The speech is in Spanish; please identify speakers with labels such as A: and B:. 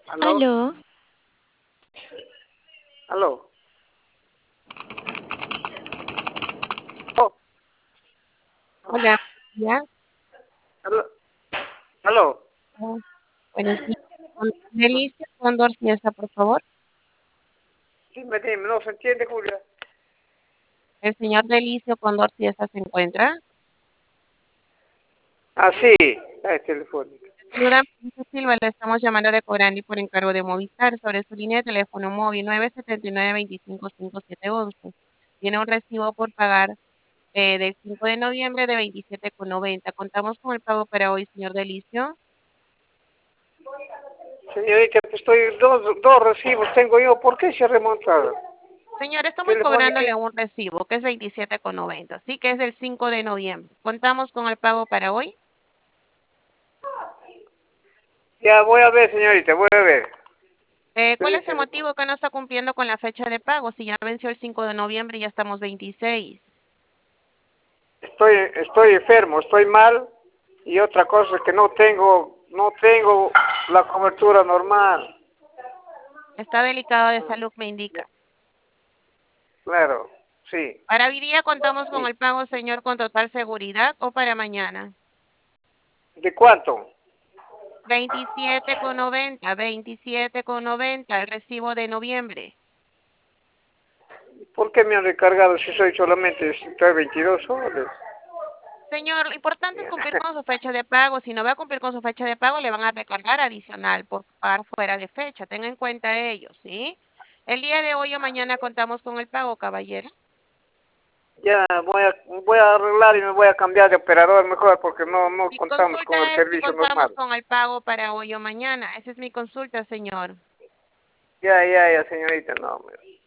A: ¿Aló?
B: Aló,
A: ¿Aló? Oh,
B: hola, ya,
A: ¿aló? ¿Aló?
B: oh, buenos días. Con Delicia Condor Fiesta, por favor.
A: Dime, no se entiende, Julia.
B: El señor Delicio Condor Fiesta se encuentra.
A: Ah, sí, es telefónica.
B: Saluda, Francisco Silva, le estamos llamando de Corandi por encargo de Movistar sobre su línea de teléfono móvil 979-255711. Tiene un recibo por pagar del 5 de noviembre de 27,90. Contamos con el pago para hoy, señor Delicio.
A: Señorita, pues estoy dos recibos tengo yo. ¿Por qué se ha remontado?
B: Señor, estamos
A: Telefónica.
B: cobrándole un recibo que es 27,90, sí, que es del 5 de noviembre. ¿Contamos con el pago para hoy?
A: Ya voy a ver, señorita, voy a ver.
B: ¿Cuál es el
A: Permíteme,
B: motivo que no está cumpliendo con la fecha de pago? Si ya venció el 5 de noviembre y ya estamos 26.
A: estoy enfermo, estoy mal. Y otra cosa es que no tengo la cobertura normal.
B: Está delicado de salud, me indica.
A: Claro, sí.
B: ¿Para hoy día contamos con
A: ¿Y
B: el pago, señor, con total seguridad o para mañana?
A: de cuánto?
B: 27,90, 27,90, el recibo de noviembre.
A: ¿Por qué me han recargado si soy solamente estoy 22 soles?
B: Señor, lo importante es cumplir con su fecha de pago. Si no va a cumplir con su fecha de pago, le van a recargar adicional por pagar fuera de fecha. Tenga en cuenta ello, ¿sí? El día de hoy o mañana contamos con el pago, caballero.
A: Ya voy a arreglar y me voy a cambiar de operador mejor porque no
B: Mi
A: contamos con el
B: consulta es si
A: servicio
B: contamos
A: normal.
B: con el pago para hoy o mañana. Esa es mi consulta, señor.
A: Ya, señorita, no.